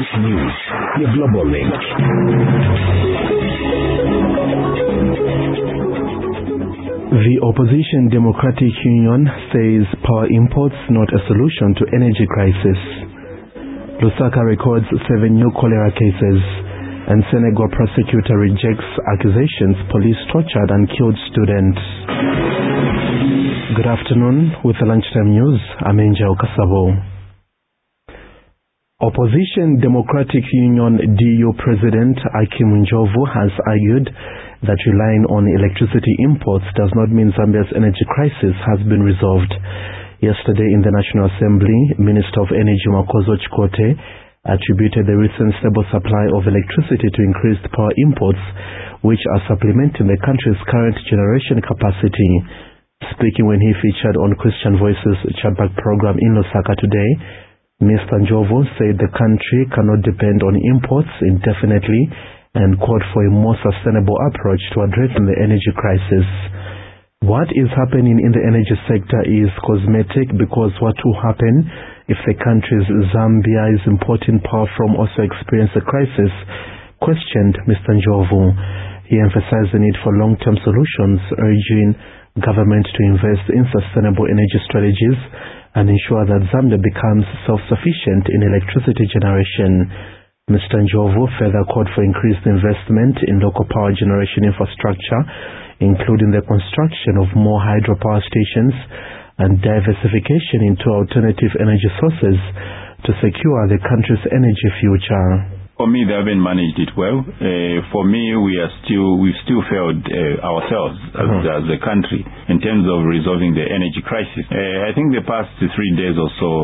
News, your global link. The opposition Democratic Union says power imports not a solution to energy crisis. Lusaka records 7 new cholera cases, and Senegal prosecutor rejects accusations police tortured and killed students. Good afternoon. With the lunchtime news, I'm Angel Kasabo. Opposition Democratic Union DU President Akim Njovu has argued that relying on electricity imports does not mean Zambia's energy crisis has been resolved. Yesterday in the National Assembly, Minister of Energy Makozo Chikote attributed the recent stable supply of electricity to increased power imports, which are supplementing the country's current generation capacity. Speaking when he featured on Christian Voices chatback program in Lusaka today, Mr. Njovu said the country cannot depend on imports indefinitely and called for a more sustainable approach to addressing the energy crisis. What is happening in the energy sector is cosmetic, because what will happen if the countries Zambia is importing power from also experience a crisis? Questioned Mr. Njovu. He emphasized the need for long-term solutions, urging government to invest in sustainable energy strategies and ensure that Zambia becomes self-sufficient in electricity generation. Mr. Njovu further called for increased investment in local power generation infrastructure, including the construction of more hydropower stations and diversification into alternative energy sources to secure the country's energy future. For me, they haven't managed it well. For me, we've still failed ourselves as a country in terms of resolving the energy crisis. I think the past 3 days or so,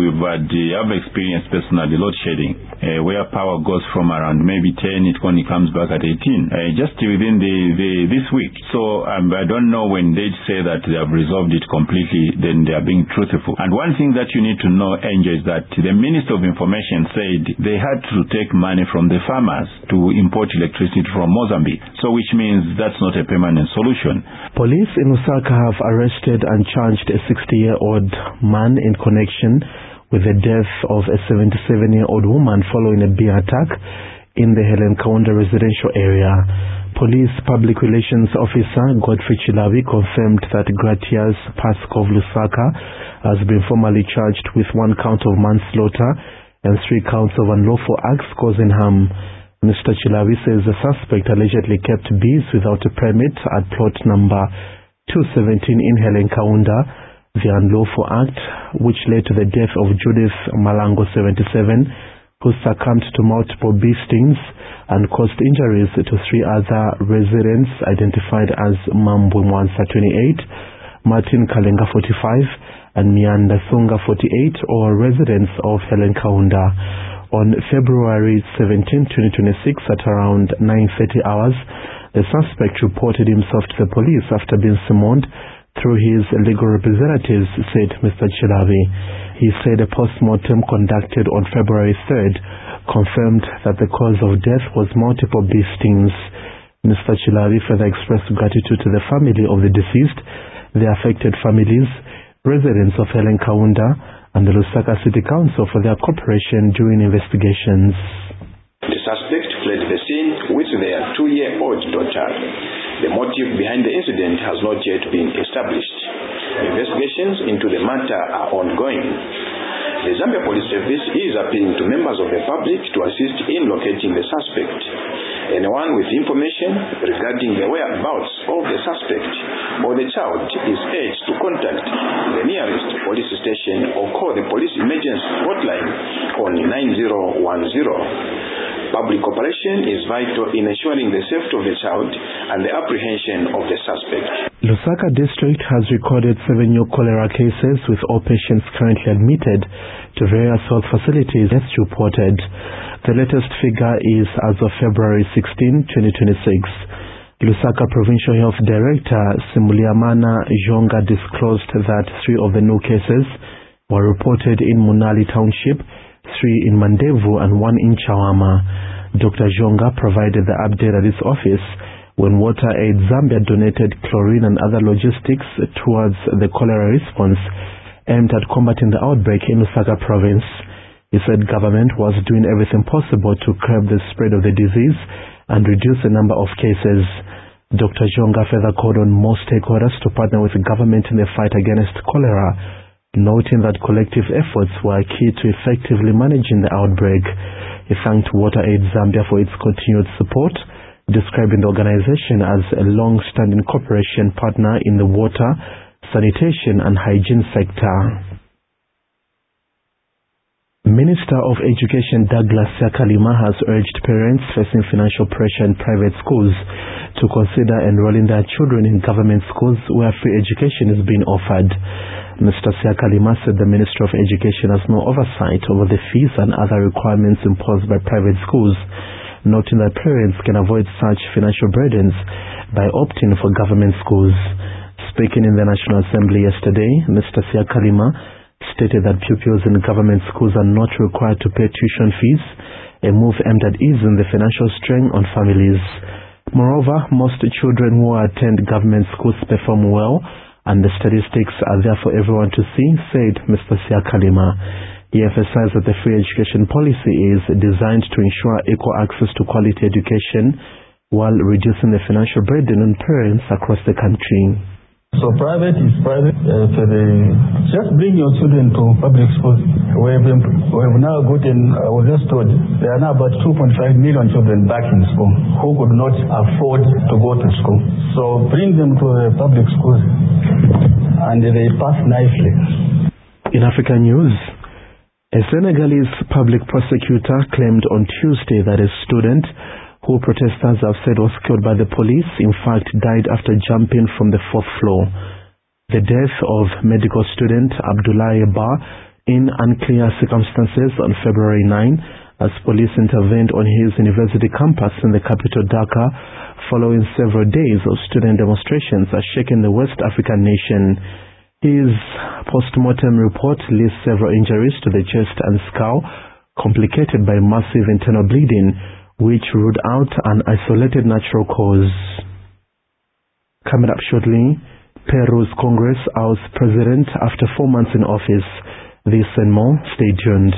I've experienced personally load shedding, where power goes from around maybe 10, it only comes back at 18, just within this week. So I don't know when they say that they have resolved it completely, then they are being truthful. And one thing that you need to know, Angel, is that the Minister of Information said they had to take money from the farmers to import electricity from Mozambique. So which means that's not a permanent solution. Police in Lusaka have arrested and charged a 60-year-old man in connection with the death of a 77-year-old woman following a beer attack in the Helen Kaunda residential area. Police Public Relations Officer Godfrey Chilawi confirmed that Gratias Paskov Lusaka has been formally charged with 1 count of manslaughter and 3 counts of unlawful acts causing harm. Mr. Chilawi says the suspect allegedly kept bees without a permit at plot number 217 in Helen Kaunda. The unlawful act, which led to the death of Judith Malango, 77, who succumbed to multiple bee stings and caused injuries to 3 other residents identified as Mambu Mwansa, 28, Martin Kalenga, 45, and Mianda Sunga, 48, all residents of Helen Kaunda. On February 17, 2026, at around 9:30 hours, the suspect reported himself to the police after being summoned through his legal representatives, said Mr. Chilawi. He said a post-mortem conducted on February 3rd confirmed that the cause of death was multiple bee stings. Mr. Chilawi further expressed gratitude to the family of the deceased, the affected families, residents of Helen Kaunda, and the Lusaka City Council for their cooperation during investigations. The suspect fled the scene with their 2-year-old daughter. The motive behind the incident has not yet been established. Investigations into the matter are ongoing. The Zambia Police Service is appealing to members of the public to assist in locating the suspect. Anyone with information regarding the whereabouts of the suspect or the child is urged to contact the nearest police station or call the police emergency hotline on 9010. Public cooperation is vital in ensuring the safety of the child and the apprehension of the suspect. Lusaka district has recorded 7 new cholera cases, with all patients currently admitted to various health facilities, as reported. The latest figure is as of February 16, 2026. Lusaka Provincial Health Director Simuliamana Jonga disclosed that 3 of the new cases were reported in Munali Township, 3 in Mandevu, and 1 in Chawama. Dr. Jonga provided the update at his office when WaterAid Zambia donated chlorine and other logistics towards the cholera response aimed at combating the outbreak in Lusaka province. He said government was doing everything possible to curb the spread of the disease and reduce the number of cases. Dr. Jonga further called on most stakeholders to partner with the government in the fight against cholera, noting that collective efforts were key to effectively managing the outbreak. He thanked WaterAid Zambia for its continued support, describing the organization as a long-standing cooperation partner in the water, sanitation and hygiene sector. Minister of Education Douglas Siakalima has urged parents facing financial pressure in private schools to consider enrolling their children in government schools where free education is being offered. Mr. Siakalima said the Ministry of Education has no oversight over the fees and other requirements imposed by private schools, noting that parents can avoid such financial burdens by opting for government schools. Speaking in the National Assembly yesterday, Mr. Siakalima stated that pupils in government schools are not required to pay tuition fees, a move aimed at easing the financial strain on families. Moreover, most children who attend government schools perform well, and the statistics are there for everyone to see, said Mr. Siakalima. He emphasized that the free education policy is designed to ensure equal access to quality education while reducing the financial burden on parents across the country. So private is private. Just bring your children to public schools. We've now gotten, I was just told, there are now about 2.5 million children back in school who could not afford to go to school. So bring them to the public schools and they pass nicely. In African news, a Senegalese public prosecutor claimed on Tuesday that a student who protesters have said was killed by the police, in fact died after jumping from the 4th floor. The death of medical student Abdoulaye Ba in unclear circumstances on February 9 as police intervened on his university campus in the capital Dhaka following several days of student demonstrations has shaken the West African nation. His post-mortem report lists several injuries to the chest and skull, complicated by massive internal bleeding, which ruled out an isolated natural cause. Coming up shortly, Peru's Congress ousts president after 4 months in office. This and more, stay tuned.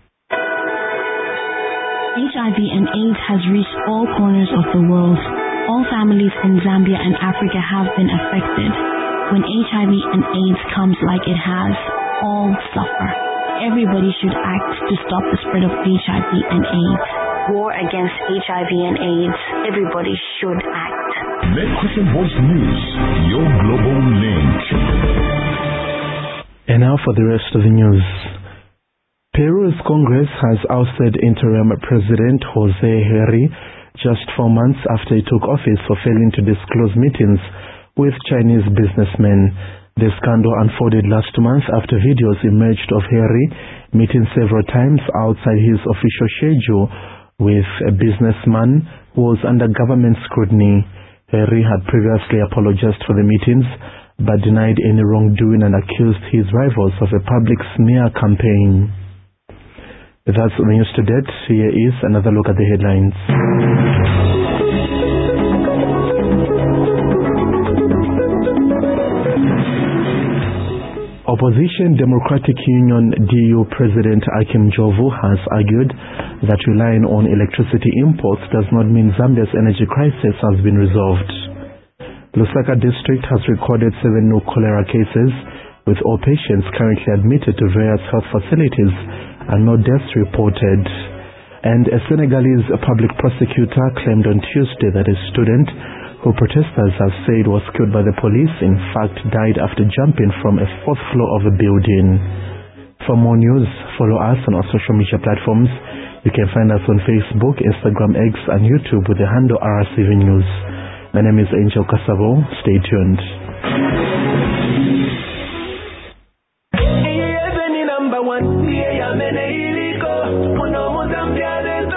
HIV and AIDS has reached all corners of the world. All families in Zambia and Africa have been affected. When HIV and AIDS comes like it has, all suffer. Everybody should act to stop the spread of HIV and AIDS. War against HIV and AIDS. Everybody should act. Make Christian Voice News your global link. And now for the rest of the news. Peru's Congress has ousted interim President Jose Herri just 4 months after he took office for failing to disclose meetings with Chinese businessmen. The scandal unfolded last month after videos emerged of Herri meeting several times outside his official schedule with a businessman who was under government scrutiny. Herri had previously apologized for the meetings, but denied any wrongdoing and accused his rivals of a public smear campaign. That's the news to date. Here is another look at the headlines. Opposition Democratic Union DU President Hakim Jovu has argued that relying on electricity imports does not mean Zambia's energy crisis has been resolved. Lusaka District has recorded 7 new cholera cases, with all patients currently admitted to various health facilities and no deaths reported. And a Senegalese public prosecutor claimed on Tuesday that a student who protesters have said was killed by the police, in fact died after jumping from a 4th floor of a building. For more news, follow us on our social media platforms. You can find us on Facebook, Instagram, X and YouTube with the handle RCV News. My name is Angel Kasavo. Stay tuned.